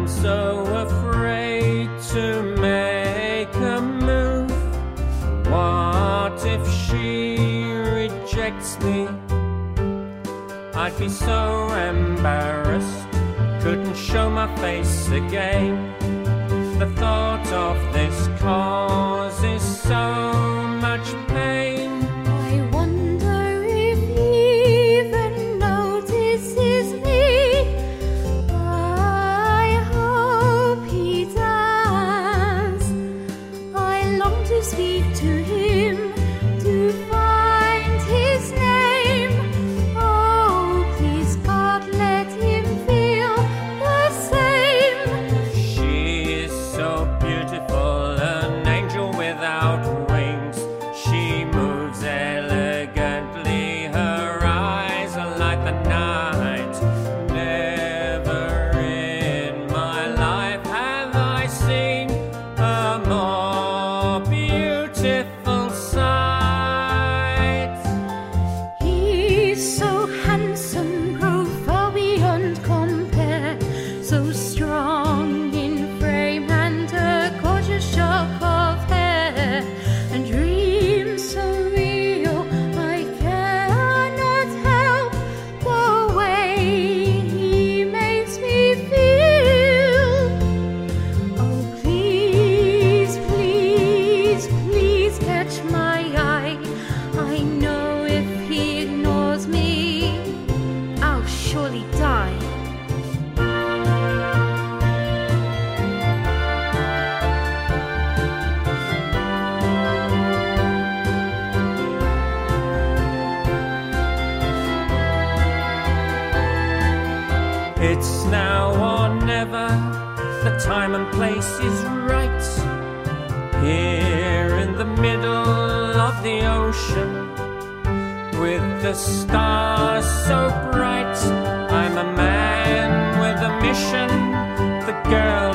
I'm so afraid to make a move. What if she rejects me? I'd be so embarrassed, couldn't show my face again. The thought of this causes so much pain. I wonder if he even notices me. I hope he does. I long to speak to him, to find his name. Oh, please God, let him feel the same. She is so beautiful, an angel without wings. She moves elegantly, her eyes are like the night. Never in my life have I seen a more beautiful sight. He's so handsome, profile beyond compare, so strong in frame and a gorgeous shock of hair, and dreams so real I cannot help the way he makes me feel. Oh, please, please, please catch my eye. I know if he ignores me, I'll surely die. It's now or never, the time and place is right. Here in the middle of the ocean, with the stars so bright, I'm a man with a mission. The girl